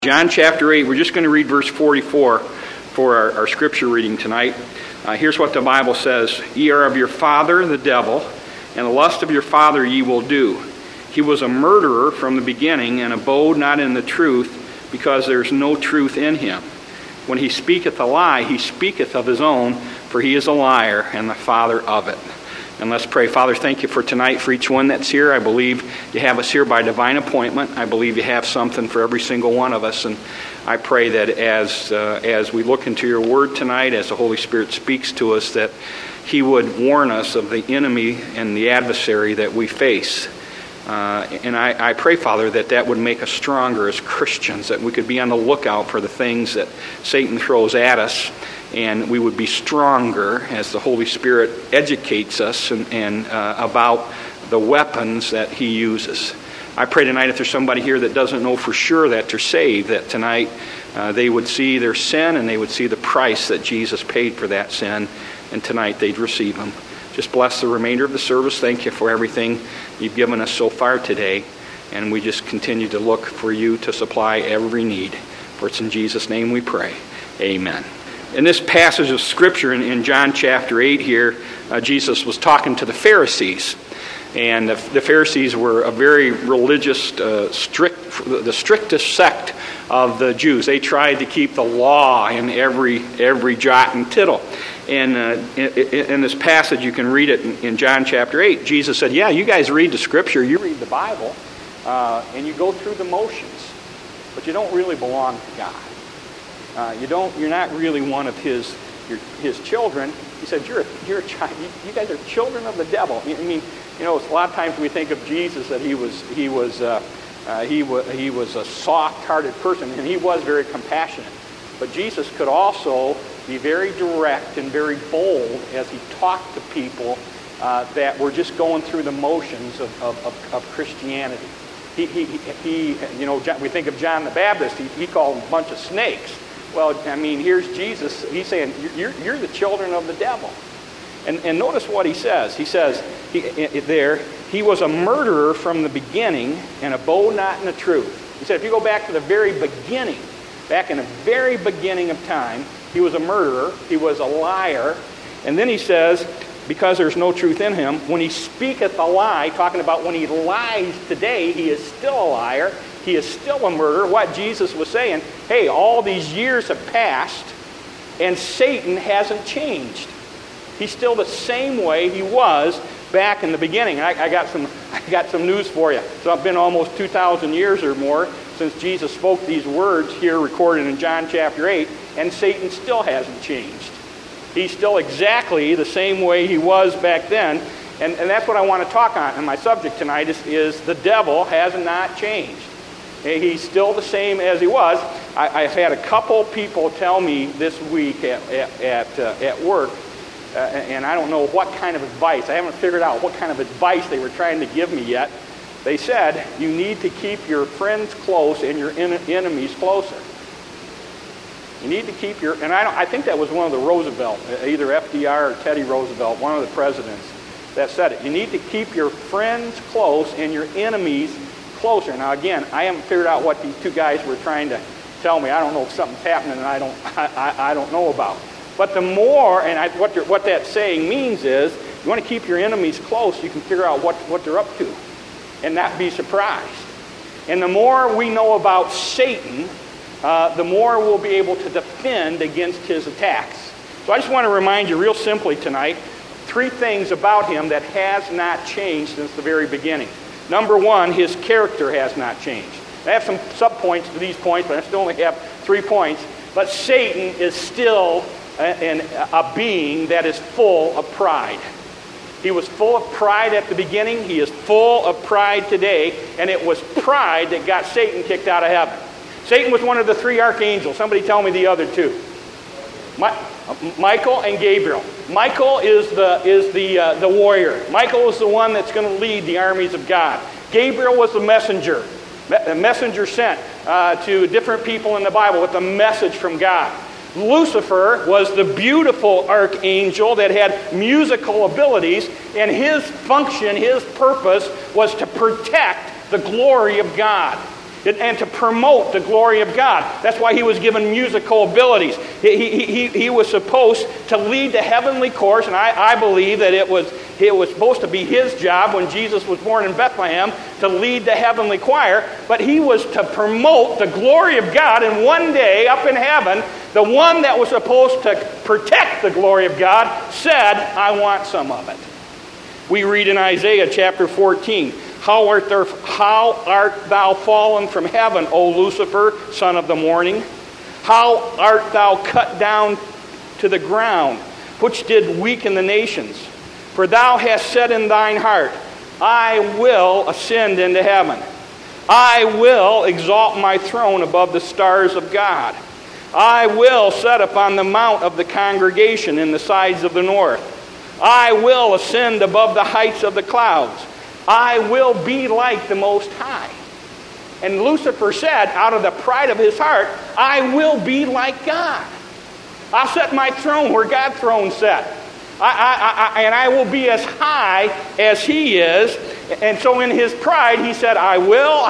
John chapter 8, we're just going to read verse 44 for our scripture reading tonight. Here's what the Bible says. Ye are of your father, the devil, and the lust of your father ye will do. He was a murderer from the beginning, and abode not in the truth, because there is no truth in him. When he speaketh a lie, he speaketh of his own, for he is a liar, and the father of it. And let's pray. Father, thank you for tonight, for each one that's here. I believe you have us here by divine appointment. I believe you have something for every single one of us. And I pray that as we look into your word tonight, as the Holy Spirit speaks to us, that he would warn us of the enemy and the adversary that we face. And I pray, Father, that would make us stronger as Christians, that we could be on the lookout for the things that Satan throws at us, and we would be stronger as the Holy Spirit educates us and about the weapons that he uses. I pray tonight, if there's somebody here that doesn't know for sure that they're saved, that tonight they would see their sin and they would see the price that Jesus paid for that sin, and tonight they'd receive him. Just bless the remainder of the service. Thank you for everything you've given us so far today, and we just continue to look for you to supply every need. For it's in Jesus' name we pray. Amen. In this passage of Scripture in John chapter 8 here, Jesus was talking to the Pharisees. And the Pharisees were a very religious, the strictest sect of the Jews. They tried to keep the law in every jot and tittle. And in this passage, you can read it in John chapter 8. Jesus said, yeah, you guys read the Scripture, you read the Bible, and you go through the motions, but you don't really belong to God. You're not really one of his children. He said, you're a child. You guys are children of the devil. I mean, a lot of times we think of Jesus that he was a soft-hearted person, and he was very compassionate. But Jesus could also be very direct and very bold as he talked to people that were just going through the motions of Christianity. We think of John the Baptist. He called them a bunch of snakes. Well, I mean, here's Jesus. He's saying, you're the children of the devil. And notice what he says. He says he was a murderer from the beginning and abode not in the truth. He said, if you go back to the very beginning, back in the very beginning of time, he was a murderer. He was a liar. And then he says, because there's no truth in him, when he speaketh a lie, talking about when he lies today, he is still a liar. He is still a murderer. What Jesus was saying, hey, all these years have passed, and Satan hasn't changed. He's still the same way he was back in the beginning. I got some news for you. So it's been almost 2,000 years or more since Jesus spoke these words here recorded in John chapter 8, and Satan still hasn't changed. He's still exactly the same way he was back then, and that's what I want to talk on. And my subject tonight is the devil has not changed. He's still the same as he was. I've had a couple people tell me this week at work, and I don't know what kind of advice. I haven't figured out what kind of advice they were trying to give me yet. They said, you need to keep your friends close and your enemies closer. You need to keep your... And I think that was one of the Roosevelt, either FDR or Teddy Roosevelt, one of the presidents that said it. You need to keep your friends close and your enemies closer. Now again, I haven't figured out what these two guys were trying to tell me. I don't know if something's happening and I don't know about. But the more, and what that saying means is, you want to keep your enemies close, you can figure out what they're up to and not be surprised. And the more we know about Satan, the more we'll be able to defend against his attacks. So I just want to remind you real simply tonight, 3 things about him that has not changed since the very beginning. Number 1, his character has not changed. I have some subpoints to these points, but I still only have 3 points. But Satan is still a being that is full of pride. He was full of pride at the beginning. He is full of pride today. And it was pride that got Satan kicked out of heaven. Satan was one of the 3 archangels. Somebody tell me the other 2. Michael and Gabriel. Michael is the warrior. Michael is the one that's going to lead the armies of God. Gabriel was the messenger. A messenger sent to different people in the Bible with a message from God. Lucifer was the beautiful archangel that had musical abilities, and his function, his purpose, was to protect the glory of God. and to promote the glory of God. That's why he was given musical abilities. He was supposed to lead the heavenly chorus, and I believe that it was supposed to be his job when Jesus was born in Bethlehem to lead the heavenly choir, but he was to promote the glory of God, and one day up in heaven, the one that was supposed to protect the glory of God said, I want some of it. We read in Isaiah chapter 14, How art thou fallen from heaven, O Lucifer, son of the morning? How art thou cut down to the ground, which did weaken the nations? For thou hast said in thine heart, I will ascend into heaven. I will exalt my throne above the stars of God. I will set upon the mount of the congregation in the sides of the north. I will ascend above the heights of the clouds. I will be like the Most High. And Lucifer said, out of the pride of his heart, I will be like God. I'll set my throne where God's throne set. And I will be as high as he is. And so in his pride, he said, I will.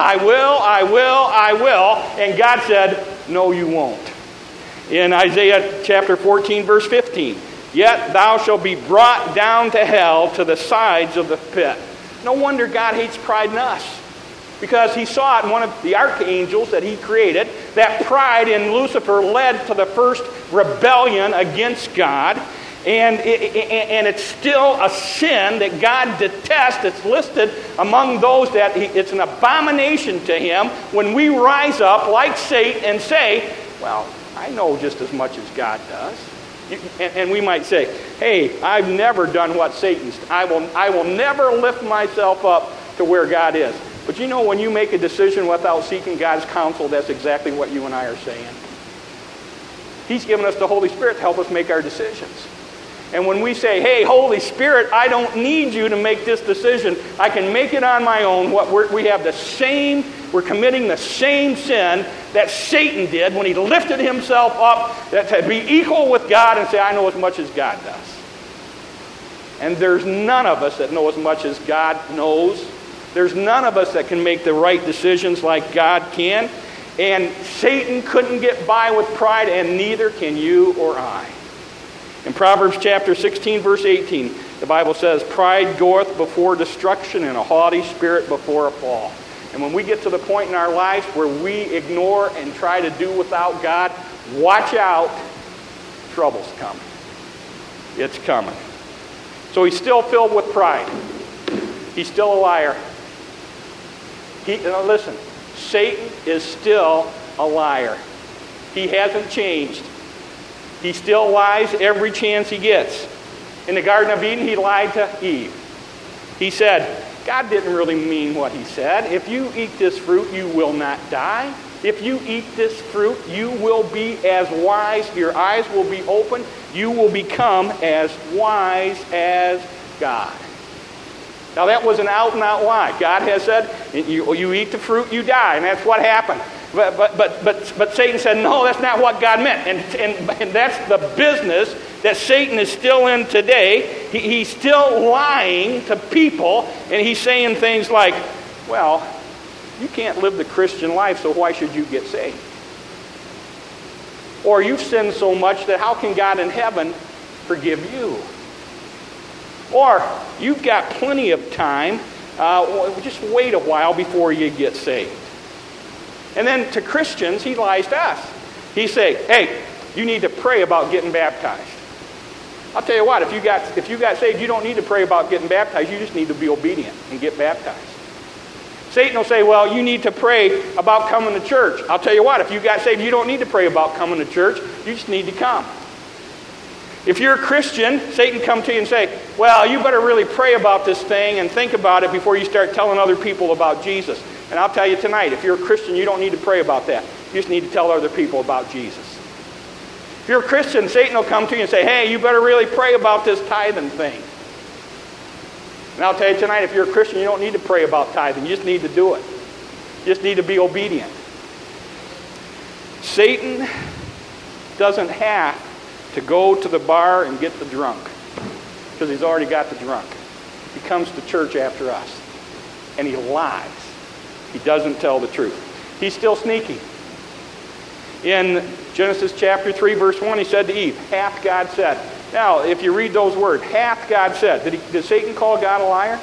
And God said, no, you won't. In Isaiah chapter 14, verse 15, Yet thou shalt be brought down to hell, to the sides of the pit. No wonder God hates pride in us. Because he saw it in one of the archangels that he created. That pride in Lucifer led to the first rebellion against God. And it's still a sin that God detests. It's listed among those that it's an abomination to him when we rise up like Satan and say, well, I know just as much as God does. And we might say, hey, I've never done what Satan's. I will never lift myself up to where God is. But you know, when you make a decision without seeking God's counsel, that's exactly what you and I are saying. He's given us the Holy Spirit to help us make our decisions. And when we say, hey, Holy Spirit, I don't need you to make this decision. I can make it on my own. We're committing the same sin that Satan did when he lifted himself up to be equal with God and say, I know as much as God does. And there's none of us that know as much as God knows. There's none of us that can make the right decisions like God can. And Satan couldn't get by with pride, and neither can you or I. In Proverbs chapter 16, verse 18, the Bible says, Pride goeth before destruction, and a haughty spirit before a fall. And when we get to the point in our lives where we ignore and try to do without God, watch out, trouble's coming. It's coming. So he's still filled with pride. He's still a liar. Listen, Satan is still a liar. He hasn't changed. He still lies every chance he gets. In the Garden of Eden, he lied to Eve. He said, God didn't really mean what he said. If you eat this fruit, you will not die. If you eat this fruit, you will be as wise. Your eyes will be open. You will become as wise as God. Now that was an out-and-out lie. God has said, you eat the fruit, you die. And that's what happened. But Satan said, no, that's not what God meant. And that's the business that Satan is still in today. He's still lying to people, and he's saying things like, well, you can't live the Christian life, so why should you get saved? Or you've sinned so much that how can God in heaven forgive you? Or you've got plenty of time, just wait a while before you get saved. And then to Christians, he lies to us. He say, hey, you need to pray about getting baptized. I'll tell you what, if you got saved, you don't need to pray about getting baptized. You just need to be obedient and get baptized. Satan will say, well, you need to pray about coming to church. I'll tell you what, if you got saved, you don't need to pray about coming to church. You just need to come. If you're a Christian, Satan come to you and say, well, you better really pray about this thing and think about it before you start telling other people about Jesus. And I'll tell you tonight, if you're a Christian, you don't need to pray about that. You just need to tell other people about Jesus. If you're a Christian, Satan will come to you and say, hey, you better really pray about this tithing thing. And I'll tell you tonight, if you're a Christian, you don't need to pray about tithing. You just need to do it. You just need to be obedient. Satan doesn't have to go to the bar and get the drunk, because he's already got the drunk. He comes to church after us, and he lies. He doesn't tell the truth. He's still sneaky. In Genesis chapter 3, verse 1, he said to Eve, hath God said. Now, if you read those words, hath God said, did Satan call God a liar?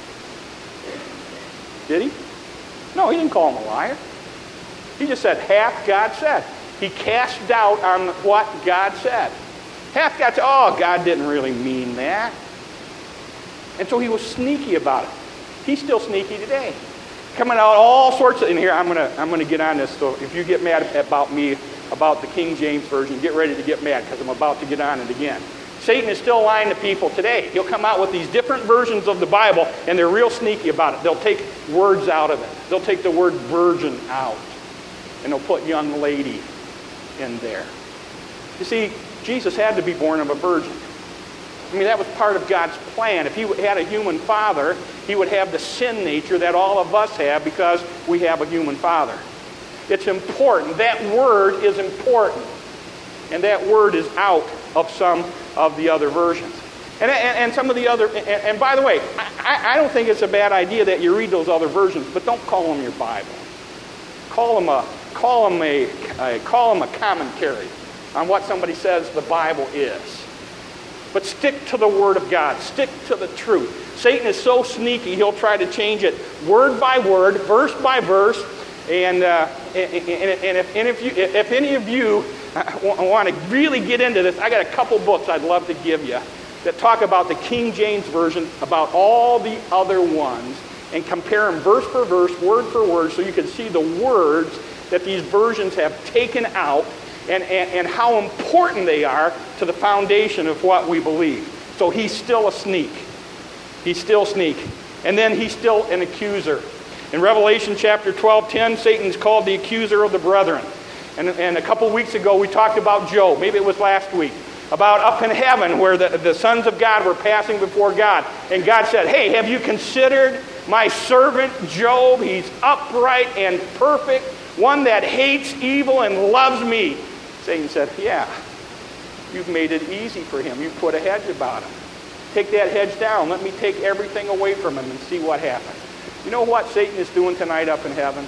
Did he? No, he didn't call him a liar. He just said, hath God said. He cast doubt on what God said. Hath God said, oh, God didn't really mean that. And so he was sneaky about it. He's still sneaky today. Coming out all sorts of, and here I'm gonna get on this, so if you get mad about me, about the King James Version, get ready to get mad, because I'm about to get on it again. Satan is still lying to people today. He'll come out with these different versions of the Bible, and they're real sneaky about it. They'll take words out of it. They'll take the word virgin out, and they'll put young lady in there. You see, Jesus had to be born of a virgin. I mean, that was part of God's plan. If he had a human father, he would have the sin nature that all of us have because we have a human father. It's important. That word is important. And that word is out of some of the other versions. And some of the other, and by the way, I don't think it's a bad idea that you read those other versions, but don't call them your Bible. Call them a commentary on what somebody says the Bible is. But stick to the Word of God. Stick to the truth. Satan is so sneaky, he'll try to change it word by word, verse by verse. And if any of you want to really get into this, I got a couple books I'd love to give you that talk about the King James Version, about all the other ones, and compare them verse per verse, word for word, so you can see the words that these versions have taken out and how important they are to the foundation of what we believe. So he's still a sneak. He's still sneak. And then he's still an accuser. In Revelation chapter 12:10, Satan's called the accuser of the brethren. And a couple weeks ago we talked about Job. Maybe it was last week. About up in heaven where the sons of God were passing before God. And God said, hey, have you considered my servant Job? He's upright and perfect, one that hates evil and loves me. Satan said, yeah, you've made it easy for him. You put a hedge about him. Take that hedge down. Let me take everything away from him and see what happens. You know what Satan is doing tonight up in heaven?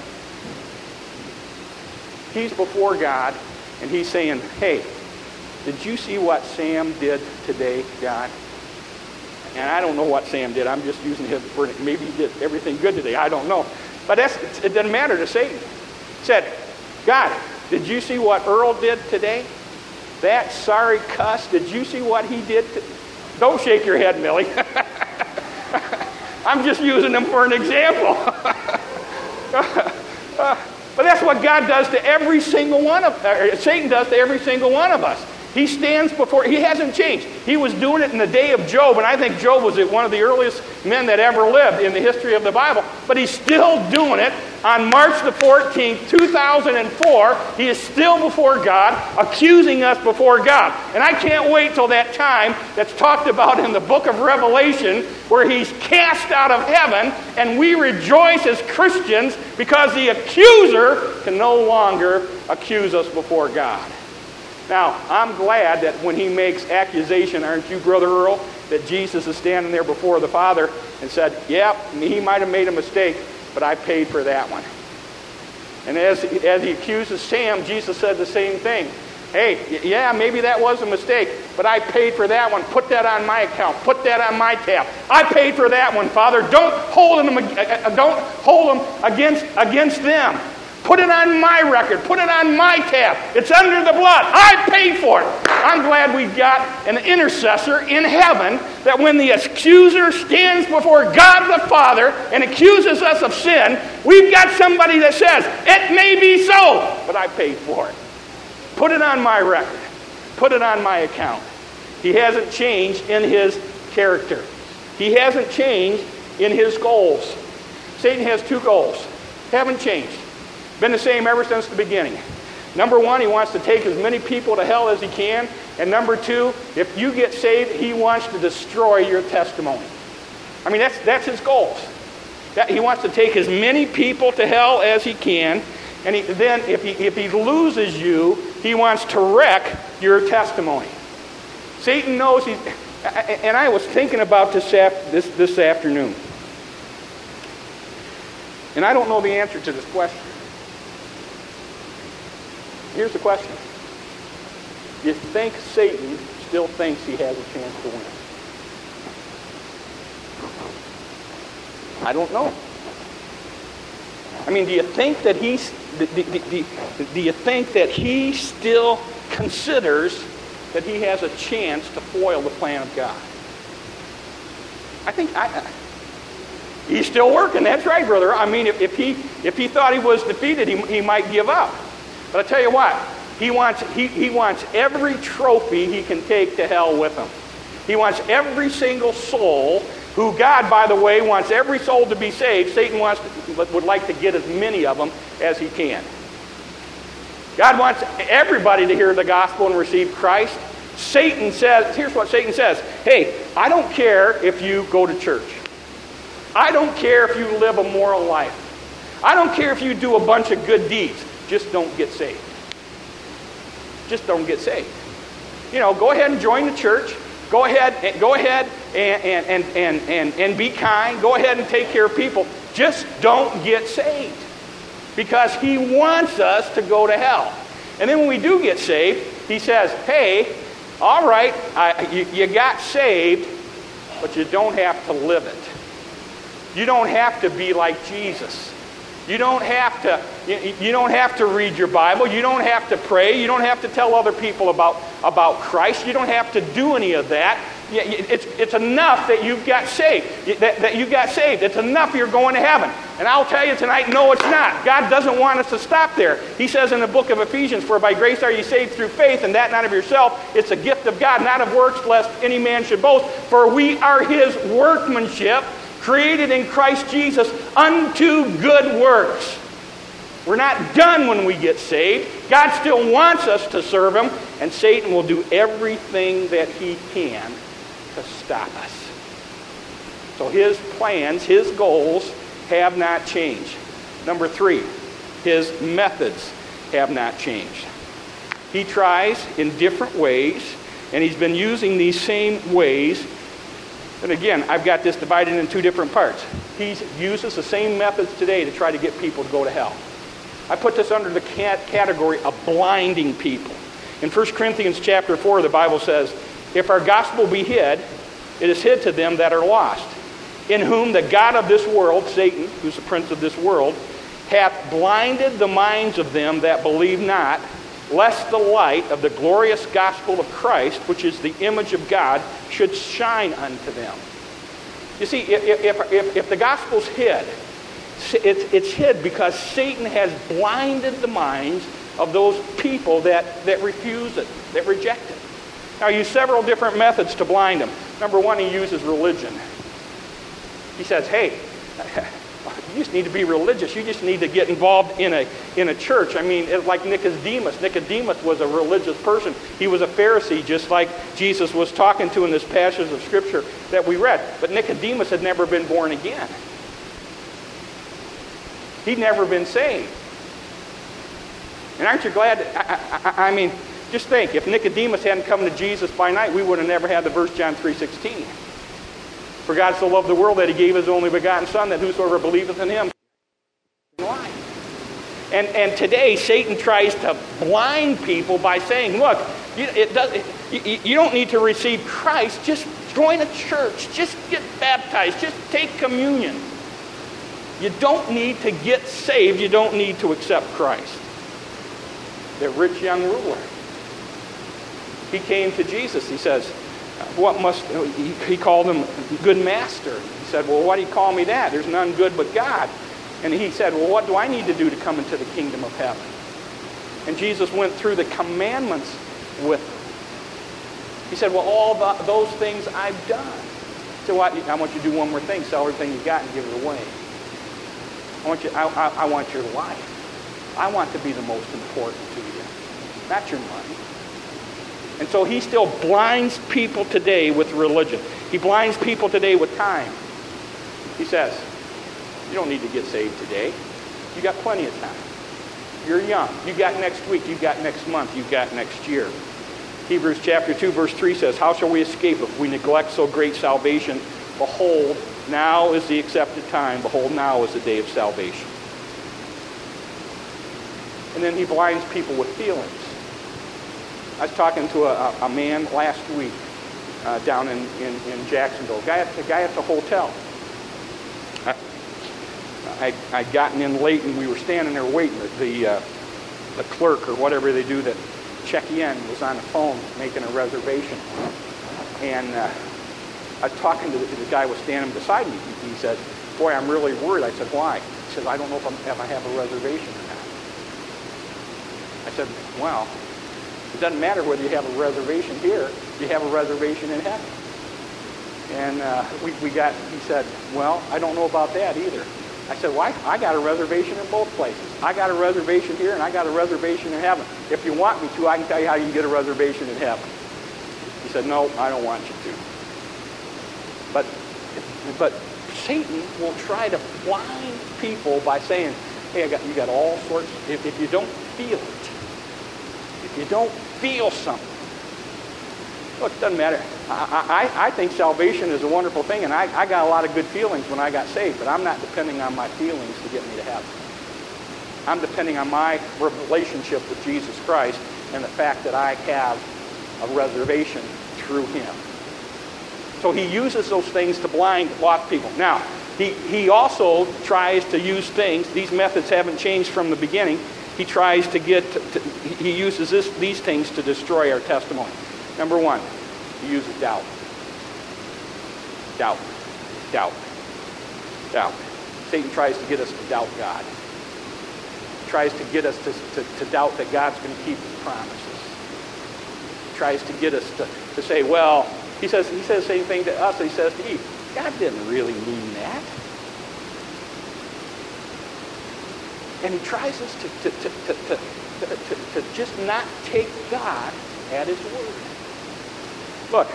He's before God, and he's saying, hey, did you see what Sam did today, God? And I don't know what Sam did. I'm just using his word. Maybe he did everything good today. I don't know. But it doesn't matter to Satan. He said, God, did you see what Earl did today? That sorry cuss, did you see what he did? Don't shake your head, Millie. I'm just using them for an example. But that's what God does to every single one of us. Satan does to every single one of us. He stands before, he hasn't changed. He was doing it in the day of Job, and I think Job was one of the earliest men that ever lived in the history of the Bible. But he's still doing it on March the 14th, 2004. He is still before God, accusing us before God. And I can't wait till that time that's talked about in the book of Revelation, where he's cast out of heaven, and we rejoice as Christians because the accuser can no longer accuse us before God. Now, I'm glad that when he makes accusation, aren't you, Brother Earl, that Jesus is standing there before the Father and said, yeah, he might have made a mistake, but I paid for that one. And as he accuses Sam, Jesus said the same thing. Hey, yeah, maybe that was a mistake, but I paid for that one. Put that on my account. Put that on my tab. I paid for that one, Father. Don't hold them against them. Put it on my record. Put it on my tab. It's under the blood. I paid for it. I'm glad we've got an intercessor in heaven that when the accuser stands before God the Father and accuses us of sin, we've got somebody that says, it may be so, but I paid for it. Put it on my record. Put it on my account. He hasn't changed in his character. He hasn't changed in his goals. Satan has two goals. Haven't changed. Been the same ever since the beginning. Number one, he wants to take as many people to hell as he can. And number two, if you get saved, he wants to destroy your testimony. I mean, that's his goals. He wants to take as many people to hell as he can. And then if he loses you, he wants to wreck your testimony. Satan knows he's... And I was thinking about this afternoon. And I don't know the answer to this question. Here's the question. Do you think Satan still thinks he has a chance to win? I don't know. I mean, do you think that he still considers that he has a chance to foil the plan of God? I think he's still working. That's right, brother. I mean, if he thought he was defeated, he might give up. But I tell you what, he wants every trophy he can take to hell with him. He wants every single soul, who God, by the way, wants every soul to be saved. Satan would like to get as many of them as he can. God wants everybody to hear the gospel and receive Christ. Satan says, here's what Satan says, hey, I don't care if you go to church. I don't care if you live a moral life. I don't care if you do a bunch of good deeds. Just don't get saved. Just don't get saved. You know, go ahead and join the church. Go ahead and be kind. Go ahead and take care of people. Just don't get saved. Because he wants us to go to hell. And then when we do get saved, he says, hey, all right, you got saved, but you don't have to live it. You don't have to be like Jesus. You don't have to read your Bible. You don't have to pray. You don't have to tell other people about Christ. You don't have to do any of that. It's enough that you've got saved. That you got saved. It's enough you're going to heaven. And I'll tell you tonight, no, it's not. God doesn't want us to stop there. He says in the book of Ephesians, for by grace are you saved through faith, and that not of yourself. It's a gift of God, not of works, lest any man should boast. For we are his workmanship, created in Christ Jesus unto good works. We're not done when we get saved. God still wants us to serve him, and Satan will do everything that he can to stop us. So his plans, his goals have not changed. Number 3, his methods have not changed. He tries in different ways, and he's been using these same ways. And again, I've got this divided in 2 different parts. He uses the same methods today to try to get people to go to hell. I put this under the category of blinding people. In 1 Corinthians chapter 4, the Bible says, if our gospel be hid, it is hid to them that are lost, in whom the God of this world, Satan, who's the prince of this world, hath blinded the minds of them that believe not, lest the light of the glorious gospel of Christ, which is the image of God, should shine unto them. You see, if the gospel's hid, it's hid because Satan has blinded the minds of those people that refuse it, that reject it. Now, he uses several different methods to blind them. Number 1, he uses religion. He says, hey, you just need to be religious. You just need to get involved in a church. I mean, it's like Nicodemus. Nicodemus was a religious person. He was a Pharisee, just like Jesus was talking to in this passage of Scripture that we read. But Nicodemus had never been born again. He'd never been saved. And aren't you glad? I mean, just think, if Nicodemus hadn't come to Jesus by night, we would have never had the verse John 3:16. For God so loved the world that he gave his only begotten Son, that whosoever believeth in him life. And today, Satan tries to blind people by saying, look, you don't need to receive Christ. Just join a church. Just get baptized. Just take communion. You don't need to get saved. You don't need to accept Christ. The rich young ruler, he came to Jesus. He says, he called him good master. He said, well, why do you call me that? There's none good but God. And he said, well, what do I need to do to come into the kingdom of heaven? And Jesus went through the commandments with him. He said, well, all those things I've done. So I want you to do one more thing. Sell everything you got and give it away. I want your life. I want to be the most important to you, not your money. And so he still blinds people today with religion. He blinds people today with time. He says, you don't need to get saved today. You got plenty of time. You're young. You got next week. You got next month. You got next year. Hebrews chapter 2, verse 3 says, how shall we escape if we neglect so great salvation? Behold, now is the accepted time. Behold, now is the day of salvation. and then he blinds people with feelings. I was talking to a man last week down in Jacksonville, a guy at the hotel. I'd gotten in late, and we were standing there waiting. The clerk or whatever they do that check you in was on the phone making a reservation. And I was talking to the guy who was standing beside me. He said, "Boy, I'm really worried." I said, "Why?" He said, "I don't know if I have a reservation or not." I said, "Well, it doesn't matter whether you have a reservation here. You have a reservation in heaven." And he said, "Well, I don't know about that either." I said, "Well, I got a reservation in both places. I got a reservation here, and I got a reservation in heaven. If you want me to, I can tell you how you can get a reservation in heaven." He said, "No, I don't want you to." But Satan will try to blind people by saying, "Hey, you got all sorts." If you don't feel it, if you don't feel something, look, it doesn't matter. I think salvation is a wonderful thing, and I got a lot of good feelings when I got saved, but I'm not depending on my feelings to get me to heaven. I'm depending on my relationship with Jesus Christ and the fact that I have a reservation through him. So he uses those things to blind lost people. Now, he also tries to use things. These methods haven't changed from the beginning. He tries to he uses these things to destroy our testimony. Number one, he uses doubt. Doubt. Doubt. Doubt. Satan tries to get us to doubt God. He tries to get us to doubt that God's going to keep his promises. He tries to get us to say, well, he says the same thing to us that he says to Eve. God didn't really mean that. And he tries us to just not take God at his word. Look,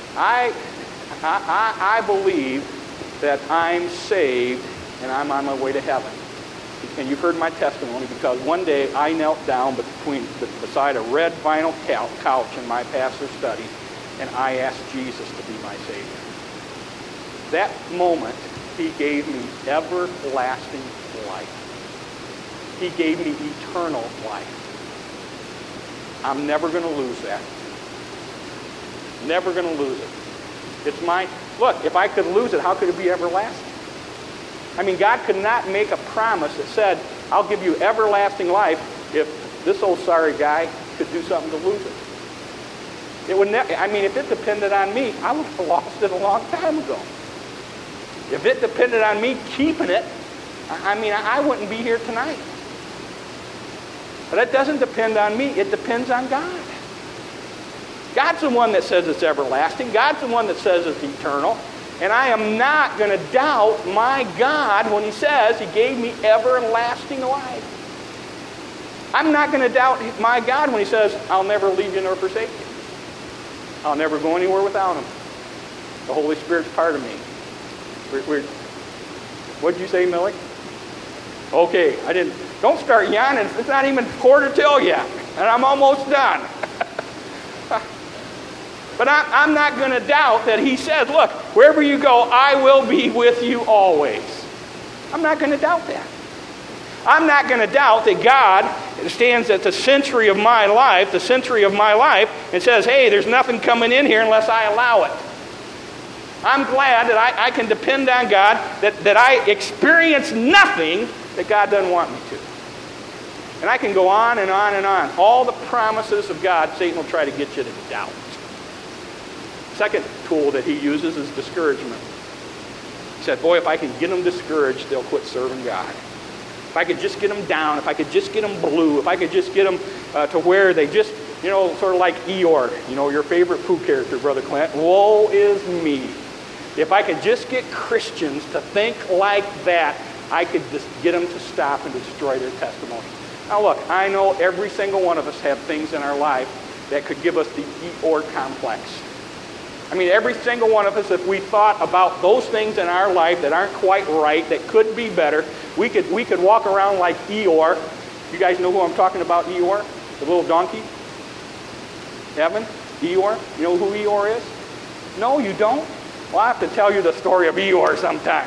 I believe that I'm saved and I'm on my way to heaven. And you've heard my testimony because one day I knelt down beside a red vinyl couch in my pastor's study and I asked Jesus to be my Savior. That moment, he gave me everlasting life. He gave me eternal life. I'm never going to lose that. Never going to lose it. It's mine. Look, if I could lose it, how could it be everlasting? I mean, God could not make a promise that said, I'll give you everlasting life if this old sorry guy could do something to lose it. It would never, I mean, if it depended on me, I would have lost it a long time ago. If it depended on me keeping it, I wouldn't be here tonight. But that doesn't depend on me. It depends on God. God's the one that says it's everlasting. God's the one that says it's eternal. And I am not going to doubt my God when he says he gave me everlasting life. I'm not going to doubt my God when he says, I'll never leave you nor forsake you. I'll never go anywhere without him. The Holy Spirit's part of me. What'd you say, Millie? Okay, don't start yawning. It's not even quarter till yet. And I'm almost done. But I'm not going to doubt that he says, look, wherever you go, I will be with you always. I'm not going to doubt that. I'm not going to doubt that God stands at the century of my life, and says, hey, there's nothing coming in here unless I allow it. I'm glad that I can depend on God, that I experience nothing that God doesn't want me to. And I can go on and on and on. All the promises of God, Satan will try to get you to doubt. Second tool that he uses is discouragement. He said, boy, if I can get them discouraged, they'll quit serving God. If I could just get them down, if I could just get them blue, if I could just get them to where they just, sort of like Eeyore, your favorite Pooh character, Brother Clint, woe is me. If I could just get Christians to think like that, I could just get them to stop and destroy their testimony. Now look, I know every single one of us have things in our life that could give us the Eeyore complex. I mean, every single one of us, if we thought about those things in our life that aren't quite right, that could be better, we could walk around like Eeyore. You guys know who I'm talking about, Eeyore? The little donkey? Evan? Eeyore? You know who Eeyore is? No, you don't? Well, I have to tell you the story of Eeyore sometime.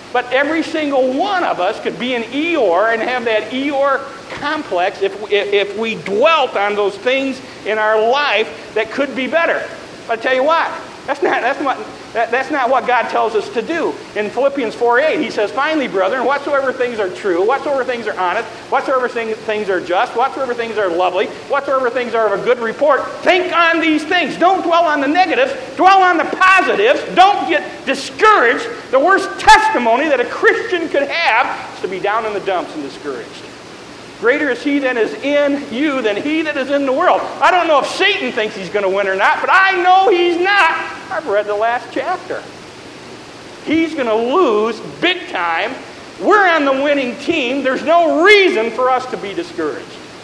But every single one of us could be an Eeyore and have that Eeyore complex if we dwelt on those things in our life that could be better. But I tell you what, that's not what God tells us to do. In Philippians 4:8, he says, "Finally, brethren, whatsoever things are true, whatsoever things are honest, whatsoever things are just, whatsoever things are lovely, whatsoever things are of a good report, think on these things." Don't dwell on the negatives, dwell on the positives. Don't get discouraged. The worst testimony that a Christian could have is to be down in the dumps and discouraged. Greater is he that is in you than he that is in the world. I don't know if Satan thinks he's going to win or not, but I know he's not. I've read the last chapter. He's going to lose big time. We're on the winning team. There's no reason for us to be discouraged.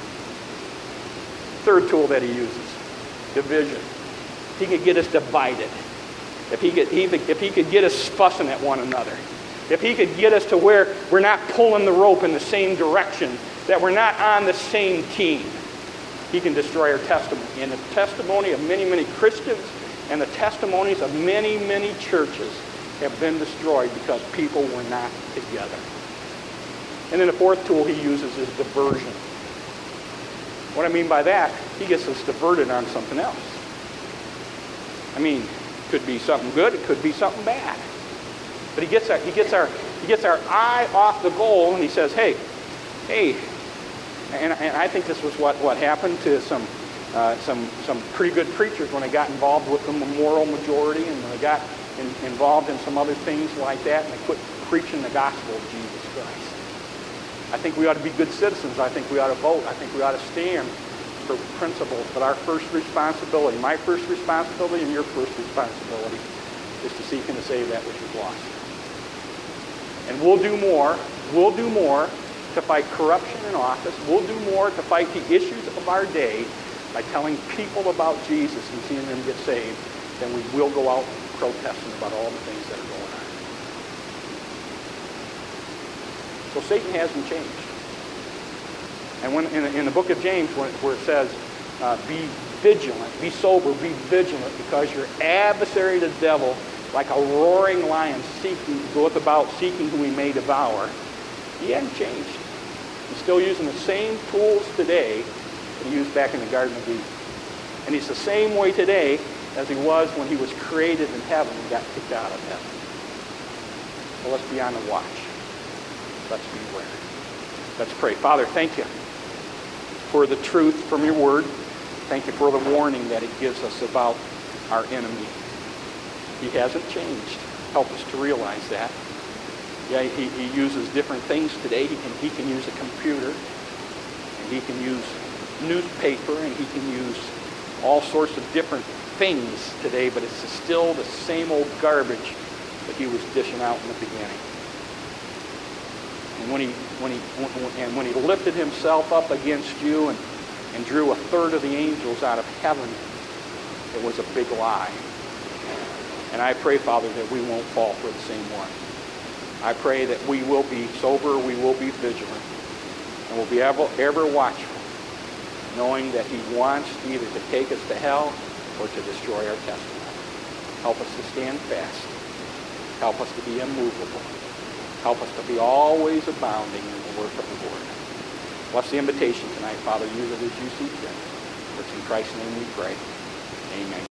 Third tool that he uses, division. He could get us divided. If he could get us fussing at one another. If he could get us to where we're not pulling the rope in the same direction, that we're not on the same team, he can destroy our testimony. And the testimony of many, many Christians and the testimonies of many, many churches have been destroyed because people were not together. And then the fourth tool he uses is diversion. What I mean by that, he gets us diverted on something else. I mean, it could be something good, it could be something bad. But he gets our eye off the goal, and he says, hey, and I think this was what happened to some pretty good preachers when they got involved with the moral majority, and they got involved in some other things like that, and they quit preaching the gospel of Jesus Christ. I think we ought to be good citizens. I think we ought to vote. I think we ought to stand for principles. But our first responsibility, my first responsibility and your first responsibility, is to seek and to save that which is lost. And we'll do more to fight corruption in office. We'll do more to fight the issues of our day by telling people about Jesus and seeing them get saved than we will go out protesting about all the things that are going on. So Satan hasn't changed. And when in the book of James, where it says, be vigilant, be sober, be vigilant, because your adversary, the devil, like a roaring lion, goeth about seeking whom he may devour, he hasn't changed. He's still using the same tools today that he used back in the Garden of Eden. And he's the same way today as he was when he was created in heaven and got kicked out of heaven. So let's be on the watch. Let's beware. Let's pray. Father, thank you for the truth from your word. Thank you for the warning that it gives us about our enemy. He hasn't changed. Help us to realize that. Yeah, he uses different things today. He can use a computer, and he can use newspaper, and he can use all sorts of different things today, but it's still the same old garbage that he was dishing out in the beginning. And when he lifted himself up against you and drew a third of the angels out of heaven, it was a big lie. And I pray, Father, that we won't fall for the same one. I pray that we will be sober, we will be vigilant, and we'll be ever watchful, knowing that he wants either to take us to hell or to destroy our testimony. Help us to stand fast. Help us to be immovable. Help us to be always abounding in the work of the Lord. Bless the invitation tonight, Father. Use it as you see fit. For it's in Christ's name we pray. Amen.